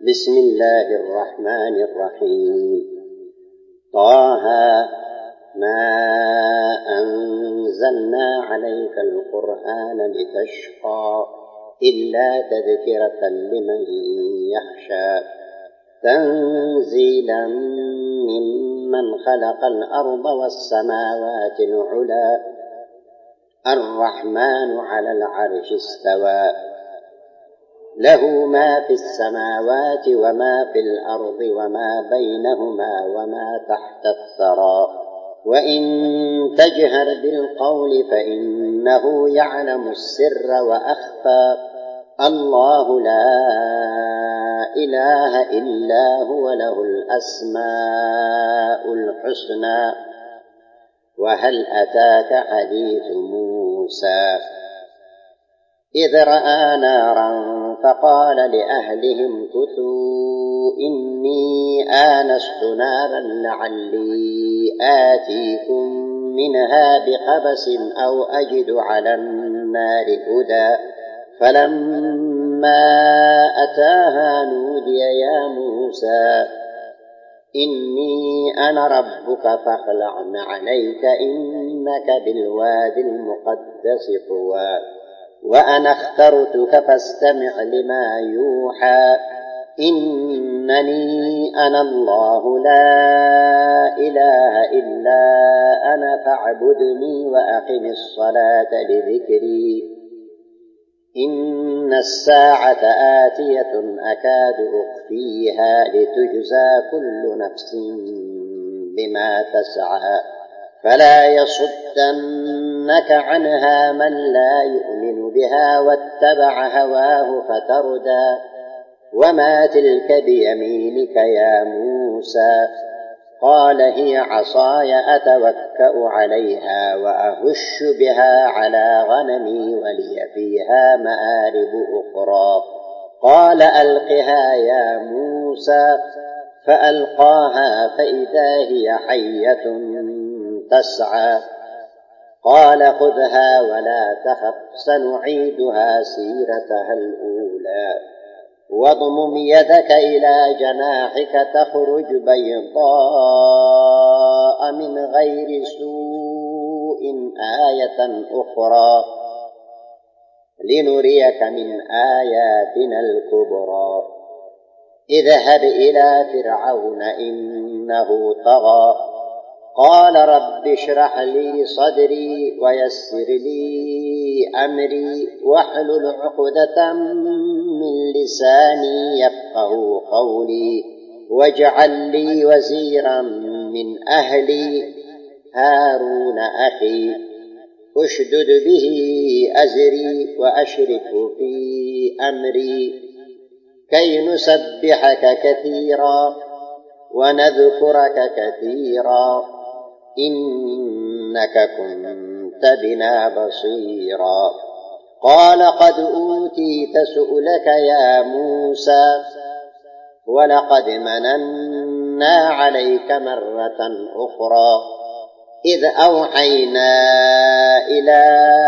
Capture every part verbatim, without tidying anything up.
بسم الله الرحمن الرحيم. طه ما أنزلنا عليك القرآن لتشقى إلا تذكرة لمن يخشى تنزيلا ممن خلق الأرض والسماوات العلى الرحمن على العرش استوى له ما في السماوات وما في الأرض وما بينهما وما تحت الثرى وإن تجهر بالقول فإنه يعلم السر وأخفى الله لا إله إلا هو له الأسماء الحسنى. وهل أتاك حديث موسى إذ رأى نارا فقال لأهلهم كثوا إني آنست نارا لعلي آتيكم منها بقبس أو أجد على النار هدى فلما أتاها نودي يا موسى إني أنا ربك فاخلع عليك إنك بالوادي المقدس طوى وأنا اخترتك فاستمع لما يوحى إنني أنا الله لا إله إلا أنا فاعبدني وأقم الصلاة لذكري إن الساعة آتية أكاد أخفيها لتجزى كل نفس بما تسعى فلا يصدنك عنها من لا يؤمن بها واتبع هواه فتردى وما تلك بيمينك يا موسى قال هي عصاي أتوكأ عليها وأهش بها على غنمي ولي فيها مآرب أخرى قال ألقها يا موسى فألقاها فإذا هي حية تسعى قال خذها ولا تخف سنعيدها سيرتها الأولى واضمم يدك إلى جناحك تخرج بيضاء من غير سوء آية أخرى لنريك من آياتنا الكبرى اذهب إلى فرعون إنه طغى قال رب اشرح لي صدري ويسر لي أمري واحلل عقدة من لساني يفقه قولي واجعل لي وزيرا من أهلي هارون أخي اشدد به أزري وأشركه في أمري كي نسبحك كثيرا ونذكرك كثيرا إنك كنت بنا بصيرا قال قد أوتيت سؤلك يا موسى ولقد مننا عليك مرة أخرى إذ أوحينا إلى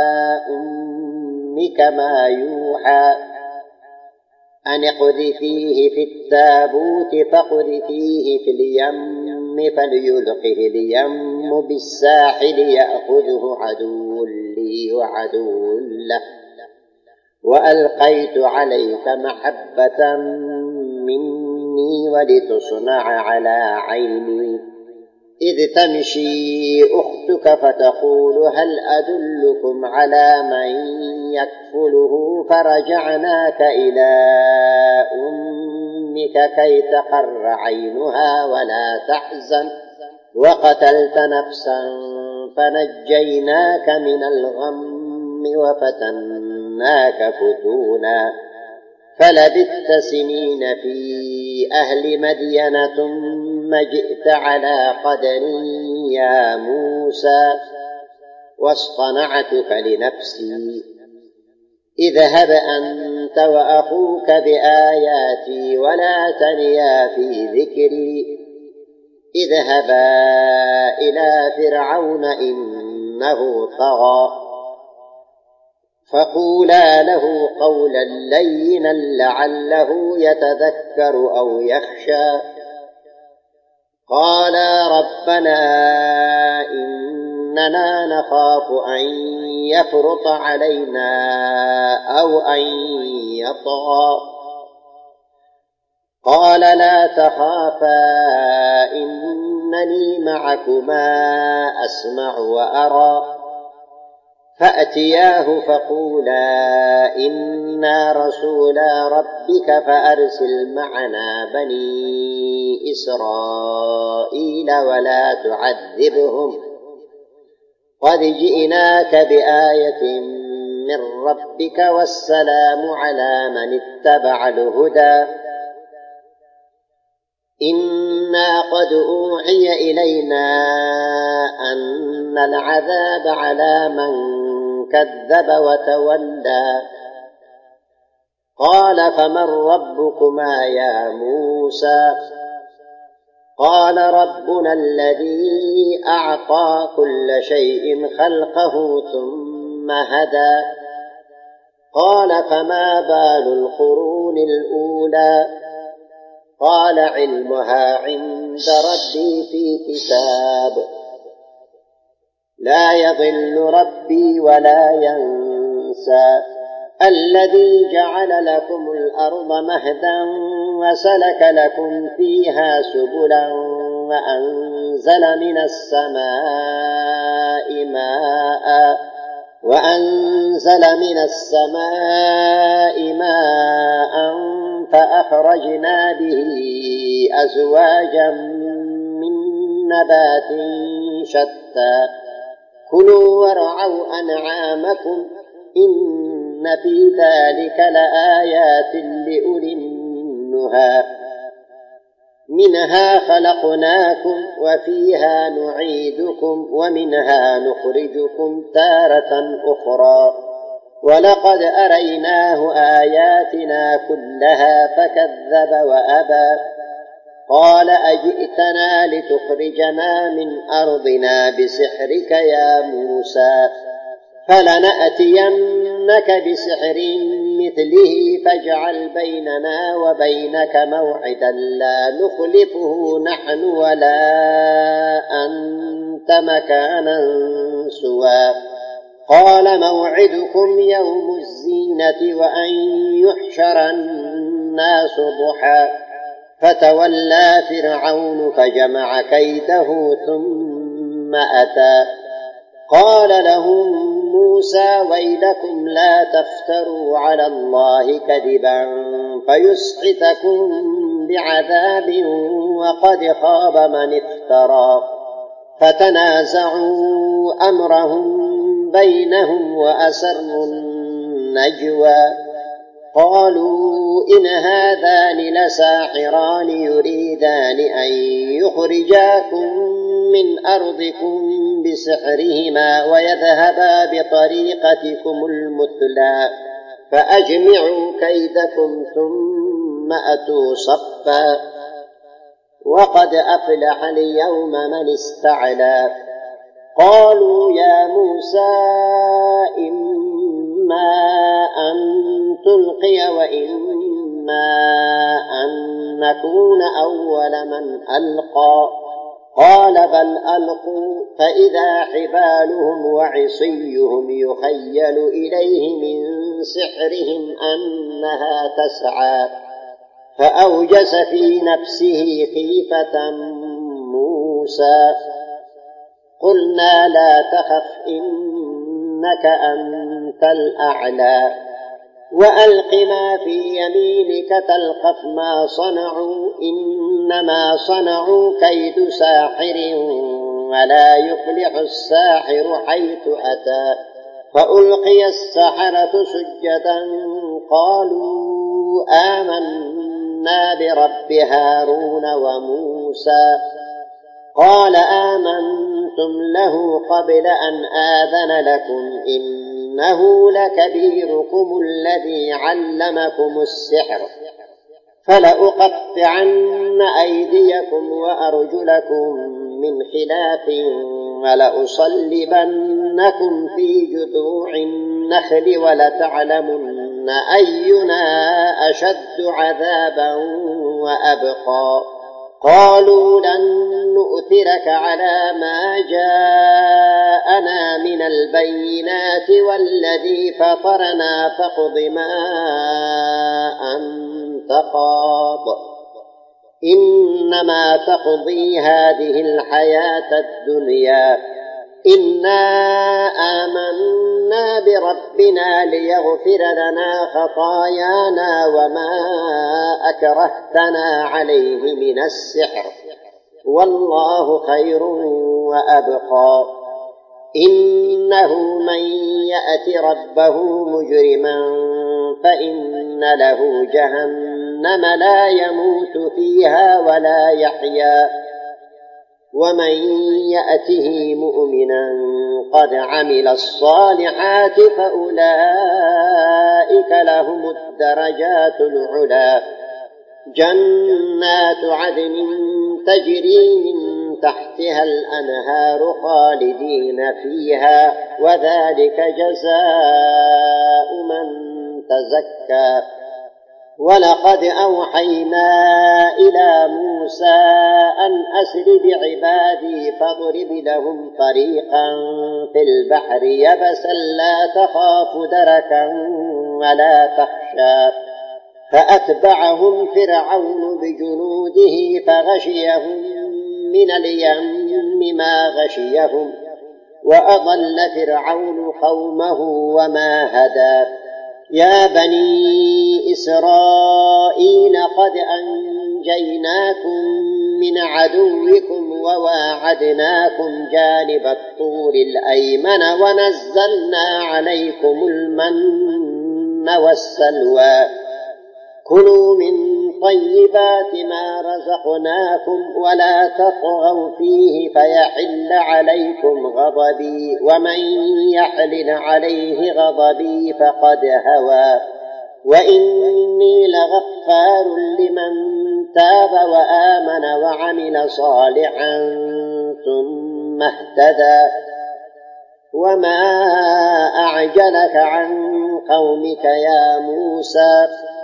أمك ما يوحى أن اقذفيه في التابوت فاقذفيه في اليم فليلقه اليم بالساحل يأخذه عدو لي وعدو له وألقيت عليك محبة مني ولتصنع على عيني إذ تمشي أختك فتقول هل أدلكم على من يكفله فرجعناك إلى أمك كي تقر عينها ولا تحزن وقتلت نفسا فنجيناك من الغم وفتناك فتونا فلبثت سنين في أهل مدين ثم جئت على قدر يا موسى واصطنعتك لنفسي اذهب أنت وأخوك بآياتي ولا تنيا في ذكري اذهبا إلى فرعون إنه طغى فقولا له قولا لينا لعله يتذكر أو يخشى. قالا ربنا إننا نخاف أن يفرط علينا أو أن يطغى. قال لا تخافا إنني معكما أسمع وأرى. فأتياه فقولا إنا رسولا ربك فأرسل معنا بني إسرائيل ولا تعذبهم قد جئناك بآية من ربك والسلام على من اتبع الهدى. إنا قد أوحي إلينا أن العذاب على من كذب وتولى. قال فمن ربكما يا موسى؟ قال ربنا الذي أعطى كل شيء خلقه ثم هدى. قال فما بال القرون الأولى؟ قال علمها عند ربي في كتاب لا يضل ربي ولا ينسى. الذي جعل لكم الأرض مهدا وسلك لكم فيها سبلا وأنزل من السماء ماء وأنزل من السماء ماء فأخرجنا به أزواجا من نبات شتى. كلوا وارعوا أنعامكم إن في ذلك لآيات لأولي النهى. منها خلقناكم وفيها نعيدكم ومنها نخرجكم تارة أخرى. ولقد أريناه آياتنا كلها فكذب وأبى. قال أجئتنا لتخرجنا من أرضنا بسحرك يا موسى؟ فلنأتينك بسحر مثله فاجعل بيننا وبينك موعدا لا نخلفه نحن ولا أنت مكانا سوى. قال موعدكم يوم الزينة وأن يحشر الناس ضحى. فتولى فرعون فجمع كيده ثم أتى. قال لهم موسى ويلكم لا تفتروا على الله كذبا فيسحتكم بعذاب وقد خاب من افترى. فتنازعوا أمرهم بينهم وأسروا النجوى. قالوا إن هذان لساحران يريدان أن يخرجاكم من أرضكم بسحرهما ويذهبا بطريقتكم المثلى فأجمعوا كيدكم ثم أتوا صفا. وقد أفلح اليوم من استعلى. قالوا يا موسى إما أن تلقي وإما أن نكون أول من ألقى. قال بل ألقوا فإذا حبالهم وعصيهم يخيل إليه من سحرهم أنها تسعى. فأوجس في نفسه خيفة موسى. قلنا لا تخف إنك أنت الأعلى وألق ما في يمينك تلقف ما صنعوا إنما صنعوا كيد ساحر ولا يفلح الساحر حيث أتى. فألقي السحرة سجدا قالوا آمنا برب هارون وموسى. قال آمنتم له قبل أن آذن لكم إنه لكبيركم الذي علمكم السحر فلأقطعن أيديكم وأرجلكم من خلاف ولأصلبنكم في جذوع النخل ولتعلمن أينا أشد عذابا وأبقى قالوا لن نؤثرك على ما جاءنا من البينات والذي فطرنا فاقض ما أنت قاض إنما تقضي هذه الحياة الدنيا إنا آمنا بربنا ليغفر لنا خطايانا وما أكرهتنا عليه من السحر والله خير وأبقى إنه من يأت ربه مجرما فإن له جهنم لا يموت فيها ولا يحيا ومن يأته مؤمنا قد عمل الصالحات فأولئك لهم الدرجات العلى جنات عدن تجري من تحتها الأنهار خالدين فيها وذلك جزاء من تزكى ولقد أوحينا إلى موسى أن أسر بعبادي فاضرب لهم طريقا في البحر يبسا لا تخاف دركا ولا تخشى فأتبعهم فرعون بجنوده فغشيهم من اليم ما غشيهم وأضل فرعون قومه وما هدى يا بني إسرائيل قد أنجيناكم من عدوكم وواعدناكم جانب الطور الأيمن ونزلنا عليكم المن والسلوى كلوا من طيبات ما رزقناكم ولا تطغوا فيه فيحل عليكم غضبي ومن يحلل عليه غضبي فقد هوى وإني لغفار لمن تاب وآمن وعمل صالحا ثم اهتدى وما أعجلك عن قومك يا موسى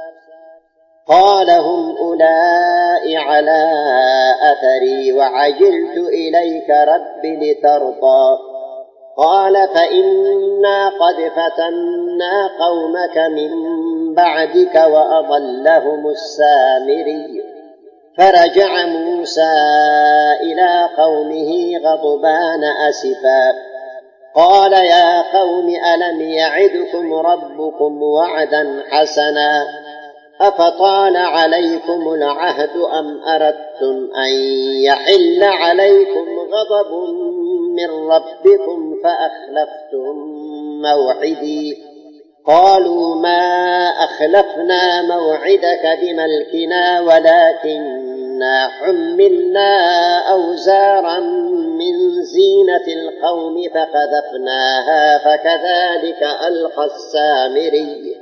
قال هم أولئك على أثري وعجلت إليك رب لترضى قال فإنا قد فتنا قومك من بعدك وأضلهم السامري فرجع موسى إلى قومه غضبان أسفا قال يا قوم ألم يعدكم ربكم وعدا حسنا أفطال عليكم العهد أم أردتم أن يحل عليكم غضب من ربكم فأخلفتم موعدي قالوا ما أخلفنا موعدك بملكنا ولكننا حملنا أوزارا من زينة القوم فقذفناها فكذلك ألقى السامري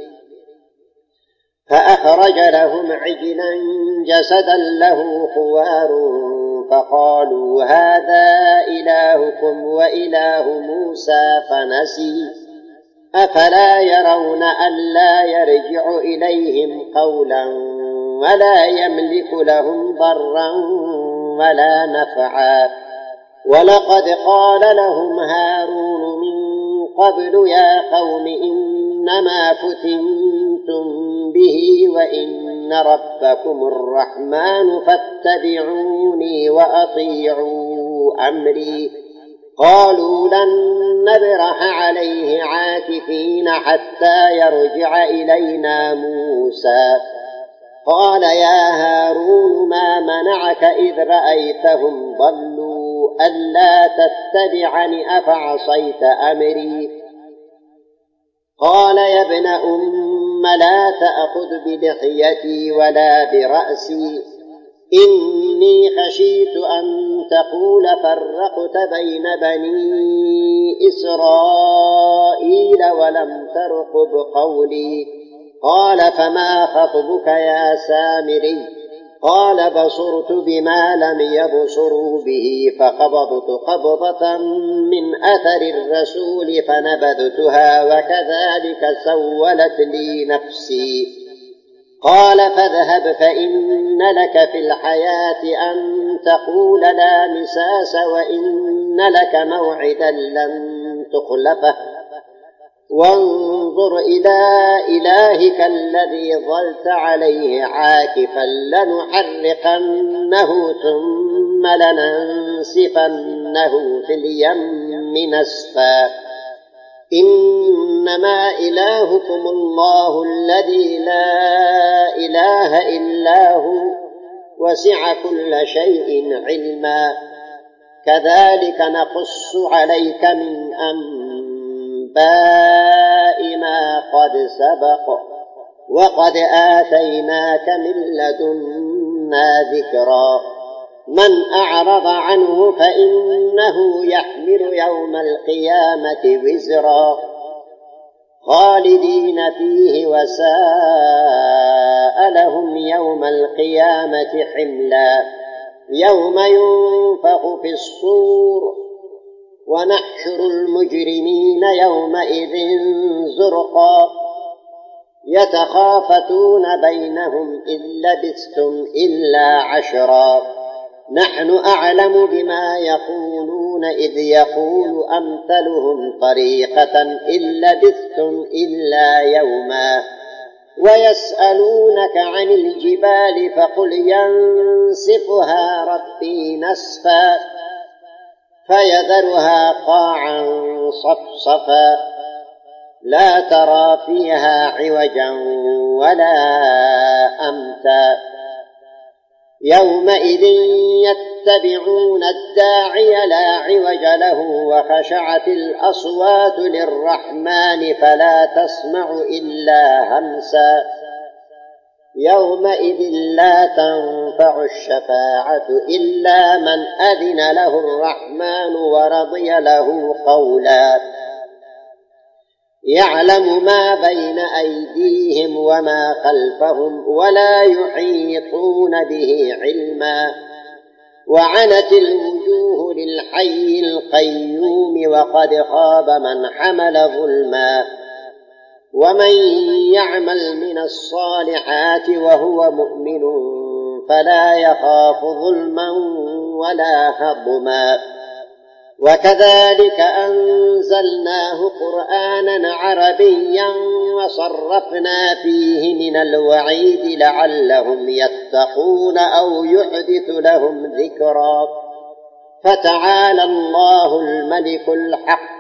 فأخرج لهم عجلا جسدا له خوار فقالوا هذا إلهكم وإله موسى فنسي أفلا يرون ألا يرجع إليهم قولا ولا يملك لهم ضرا ولا نفعا ولقد قال لهم هارون من قبل يا قوم إنما فتنتم به وإن ربكم الرحمن فاتبعوني وأطيعوا أمري قالوا لن نبرح عليه عاكفين حتى يرجع إلينا موسى قال يا هارون ما منعك إذ رأيتهم ضلوا ألا تتبعني أفعصيت أمري قال يا ابن أم لا تأخذ بلحيتي ولا برأسي إني خشيت أن تقول فرقت بين بني إسرائيل ولم ترقب قولي قال فما خطبك يا سامري قال بصرت بما لم يبصروا به فقبضت قبضة من أثر الرسول فنبذتها وكذلك سولت لي نفسي. قال فاذهب فإن لك في الحياة أن تقول لا مساس وإن لك موعدا لن تخلفه وانظر إلى إلهك الذي ظلت عليه عاكفا لنحرقنه ثم لننسفنه في اليم نسفا إنما إلهكم الله الذي لا إله إلا هو وسع كل شيء علما كذلك نقص عليك من أنباء ما قد سبق وقد آتيناك من لدنا ذكرا من أعرض عنه فإنه يحمل يوم القيامة وزرا خالدين فيه وساء لهم يوم القيامة حملا يوم ينفخ في الصور ونحشر المجرمين يومئذ زرقا يتخافتون بينهم إن لبثتم إلا عشرا نحن أعلم بما يقولون إذ يقول أمثلهم طريقة إن لبثتم إلا يوما ويسألونك عن الجبال فقل ينسفها ربي نسفا فيذرها قاعا صفصفا لا ترى فيها عوجا ولا أمتا يومئذ يتبعون الداعي لا عوج له وخشعت الأصوات للرحمن فلا تسمع إلا همسا يومئذ لا تنفع الشفاعة إلا من أذن له الرحمن ورضي له قولا يعلم ما بين أيديهم وما خلفهم ولا يحيطون به علما وعنت الوجوه للحي القيوم وقد خاب من حمل ظلما ومن يعمل من الصالحات وهو مؤمن فلا يخاف ظلما ولا هضما وكذلك أنزلناه قرآنا عربيا وصرفنا فيه من الوعيد لعلهم يتقون أو يحدث لهم ذكرا فتعالى الله الملك الحق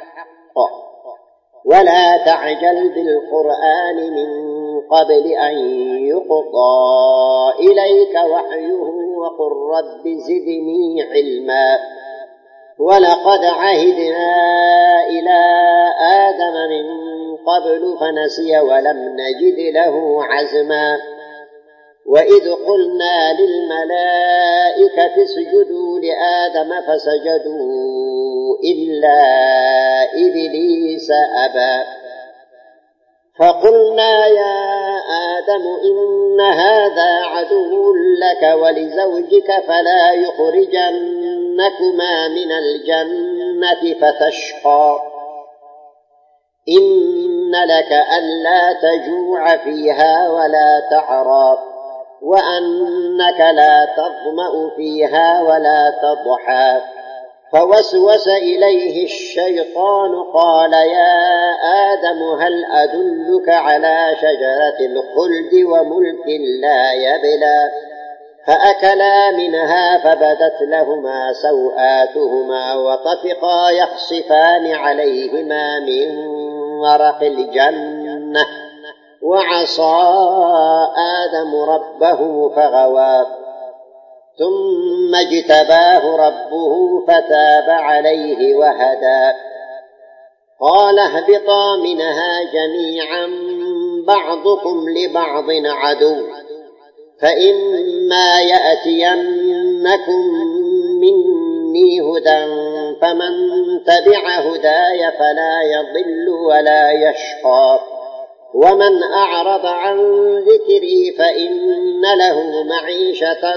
ولا تعجل بالقرآن من قبل أن يقضى إليك وحيه وقل رب زدني علما ولقد عهدنا إلى آدم من قبل فنسي ولم نجد له عزما وإذ قلنا للملائكة اسجدوا لآدم فسجدوا إلا إبليس أبى فقلنا يا آدم إن هذا عدو لك ولزوجك فلا يخرجنكما من الجنة فتشقى إن لك ألا تجوع فيها ولا تعرى وأنك لا تظمأ فيها ولا تضحى فوسوس إليه الشيطان قال يا آدم هل أدلك على شجرة الخلد وملك لا يبلى فأكلا منها فبدت لهما سوآتهما وطفقا يخصفان عليهما من ورق الجنة وعصى آدم ربه فغوى ثم اجتباه ربه فتاب عليه وهدى قال اهبطا منها جميعا بعضكم لبعض عدو فإما يأتينكم مني هدى فمن تبع هداي فلا يضل ولا يشقى ومن أعرض عن ذكري فإن له معيشة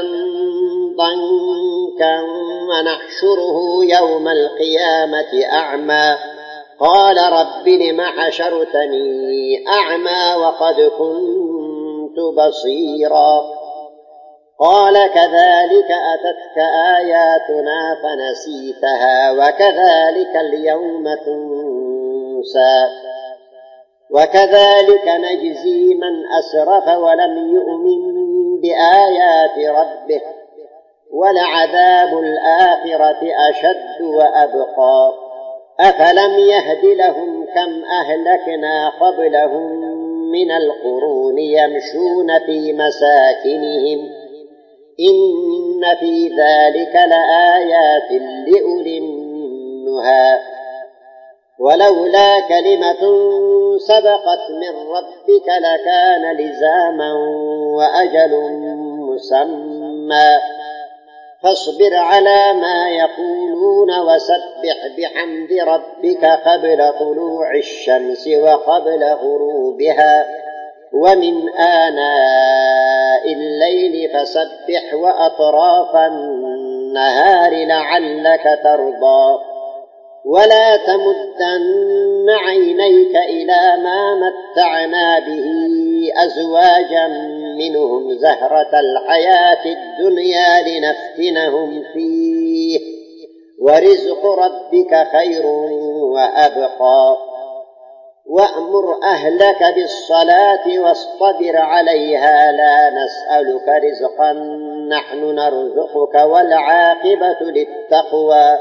ضنكا ونحشره يوم القيامة أعمى قال رب لم حشرتني أعمى وقد كنت بصيرا قال كذلك أتتك آياتنا فنسيتها وكذلك اليوم تنسى وكذلك نجزي من أسرف ولم يؤمن بآيات ربه ولعذاب الآخرة أشد وأبقى أفلم يهد لهم كم أهلكنا قبلهم من القرون يمشون في مساكنهم إن في ذلك لآيات لأولي النهى ولولا كلمة سبقت من ربك لكان لزاما وأجل مسمى فاصبر على ما يقولون وسبح بحمد ربك قبل طلوع الشمس وقبل غروبها ومن آناء الليل فسبح وأطراف النهار لعلك ترضى ولا تمدن عينيك إلى ما متعنا به أزواجا منهم زهرة الحياة الدنيا لنفتنهم فيه ورزق ربك خير وأبقى وأمر أهلك بالصلاة واصطبر عليها لا نسألك رزقا نحن نرزقك والعاقبة للتقوى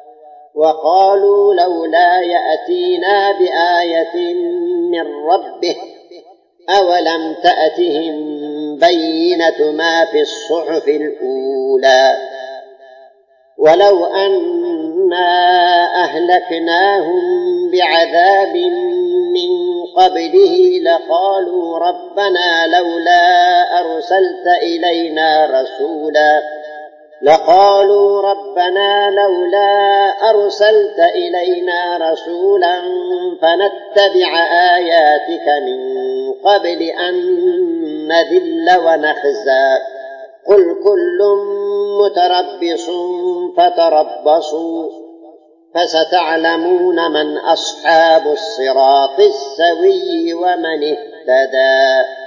وقالوا لولا يأتينا بآية من ربه أولم تأتهم بينة ما في الصحف الأولى ولو أنا أهلكناهم بعذاب من قبله لقالوا ربنا لولا أرسلت إلينا رسولا لقالوا ربنا لولا أرسلت إلينا رسولا فنتبع آياتك من قبل أن نذل ونخزى قل كل متربص فتربصوا فستعلمون من أصحاب الصراط السوي ومن اهتدى.